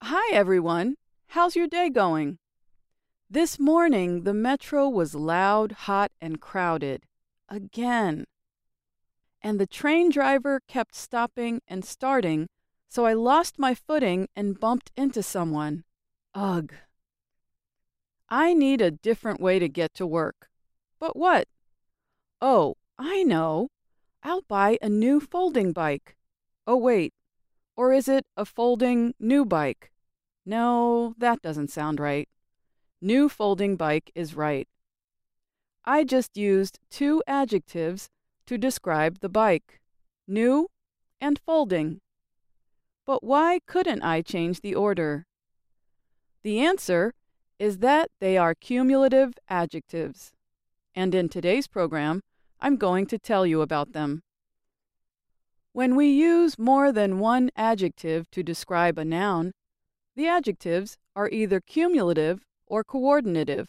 Hi, everyone. How's your day going? This morning, the metro was loud, hot, and crowded. Again. And the train driver kept stopping and starting, so I lost my footing and bumped into someone. Ugh. I need a different way to get to work. But what? Oh, I know. I'll buy a new folding bike. Oh, wait. Or is it a folding new bike? No, that doesn't sound right. New folding bike is right. I just used two adjectives to describe the bike, new and folding. But why couldn't I change the order? The answer is that they are cumulative adjectives. And in today's program, I'm going to tell you about them. When we use more than one adjective to describe a noun, the adjectives are either cumulative or coordinative.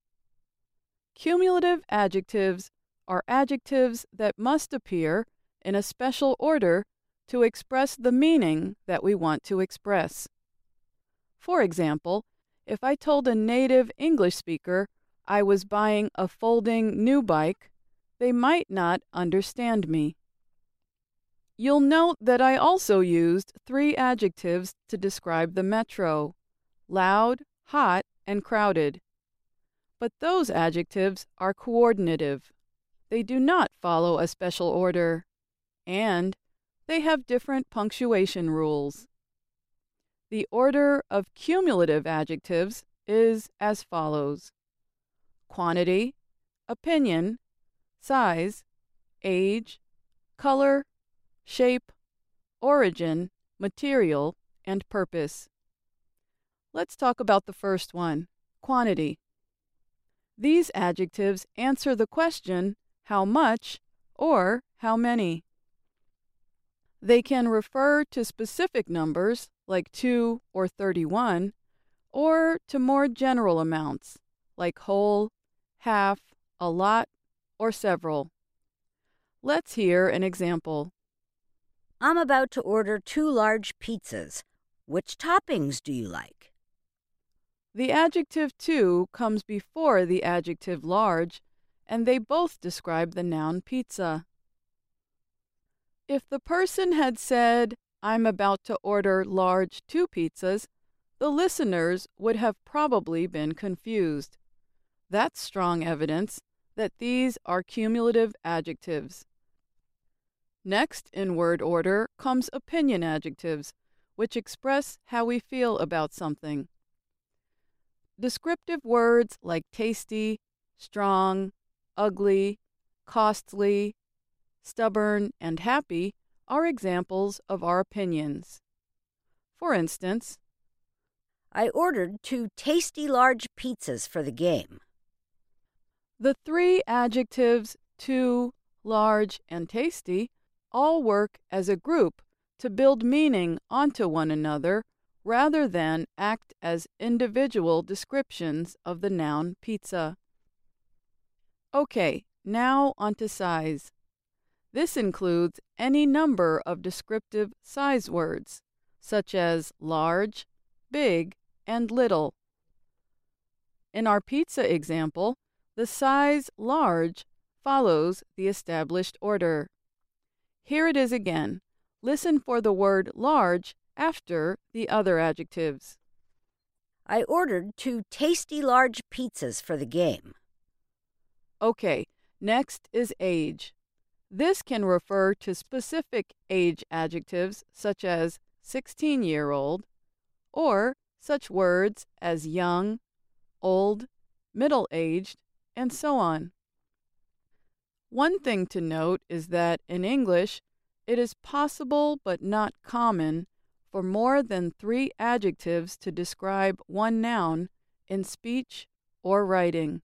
Cumulative adjectives are adjectives that must appear in a special order to express the meaning that we want to express. For example, if I told a native English speaker I was buying a folding new bike, they might not understand me. You'll note that I also used three adjectives to describe the metro: loud, hot, and crowded. But those adjectives are coordinative. They do not follow a special order, and they have different punctuation rules. The order of cumulative adjectives is as follows: quantity, opinion, size, age, color, shape, origin, material, and purpose. Let's talk about the first one, quantity. These adjectives answer the question, how much or how many. They can refer to specific numbers, like 2 or 31, or to more general amounts, like whole, half, a lot, or several. Let's hear an example. I'm about to order 2 large pizzas. Which toppings do you like? The adjective to comes before the adjective large, and they both describe the noun pizza. If the person had said, "I'm about to order large 2 pizzas," the listeners would have probably been confused. That's strong evidence that these are cumulative adjectives. Next in word order comes opinion adjectives, which express how we feel about something. Descriptive words like tasty, strong, ugly, costly, stubborn, and happy are examples of our opinions. For instance, I ordered 2 tasty large pizzas for the game. the three adjectives to, large, and tasty all work as a group to build meaning onto one another rather than act as individual descriptions of the noun pizza. Okay, now onto size. This includes any number of descriptive size words, such as large, big, and little. In our pizza example, the size large follows the established order. Here it is again. Listen for the word large after the other adjectives. I ordered 2 tasty large pizzas for the game. Okay, next is age. This can refer to specific age adjectives such as 16-year-old, or such words as young, old, middle-aged, and so on. One thing to note is that in English, it is possible but not common for more than 3 adjectives to describe one noun in speech or writing.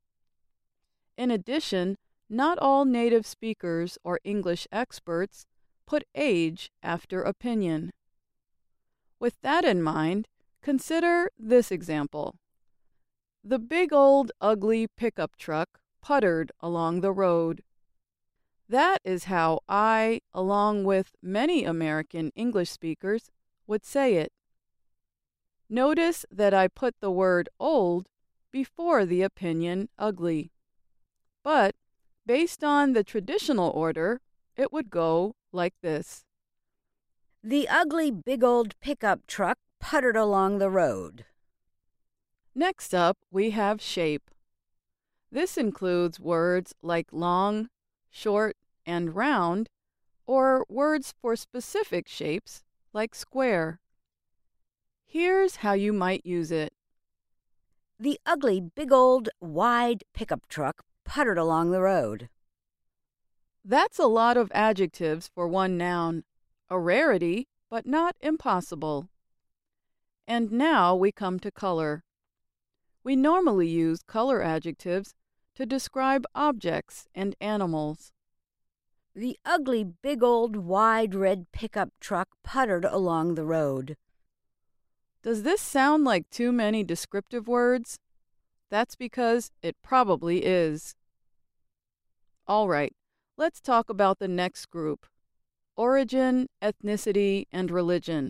In addition, not all native speakers or English experts put age after opinion. With that in mind, consider this example. The big old ugly pickup truck puttered along the road. That is how I, along with many American English speakers, would say it. Notice that I put the word old before the opinion ugly. But based on the traditional order, it would go like this. The ugly big old pickup truck puttered along the road. Next up, we have shape. This includes words like long, short, and round, or words for specific shapes like square. Here's how you might use it. The ugly big old wide pickup truck puttered along the road. That's a lot of adjectives for one noun, a rarity, but not impossible. And now we come to color. We normally use color adjectives to describe objects and animals. The ugly big old wide red pickup truck puttered along the road. Does this sound like too many descriptive words? That's because it probably is. All right, let's talk about the next group: origin, ethnicity, and religion.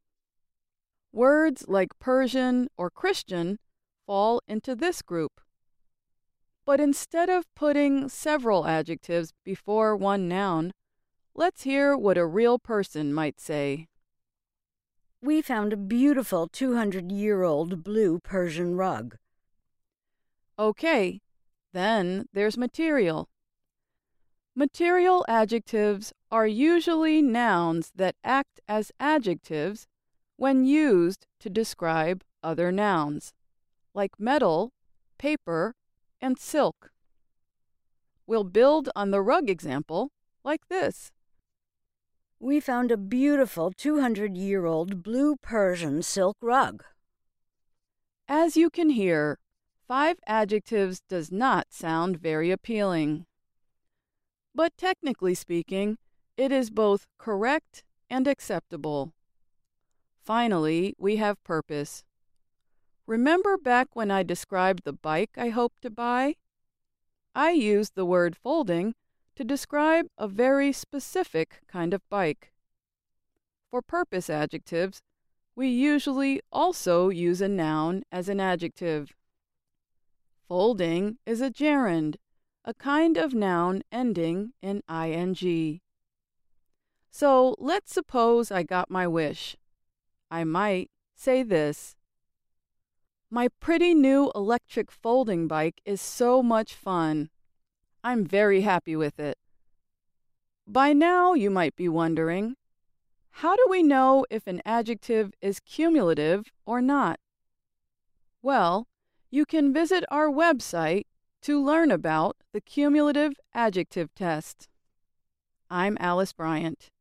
Words like Persian or Christian fall into this group. But instead of putting several adjectives before one noun, let's hear what a real person might say. We found a beautiful 200-year-old blue Persian rug. Okay, then there's material. Material adjectives are usually nouns that act as adjectives when used to describe other nouns, like metal, paper, and silk. We'll build on the rug example like this. We found a beautiful 200-year-old blue Persian silk rug. As you can hear, 5 adjectives does not sound very appealing. But technically speaking, it is both correct and acceptable. Finally, we have purpose. Remember back when I described the bike I hoped to buy? I used the word folding to describe a very specific kind of bike. For purpose adjectives, we usually also use a noun as an adjective. Folding is a gerund, a kind of noun ending in ing. So let's suppose I got my wish. I might say this: my pretty new electric folding bike is so much fun. I'm very happy with it. By now you might be wondering, how do we know if an adjective is cumulative or not? Well, you can visit our website to learn about the cumulative adjective test. I'm Alice Bryant.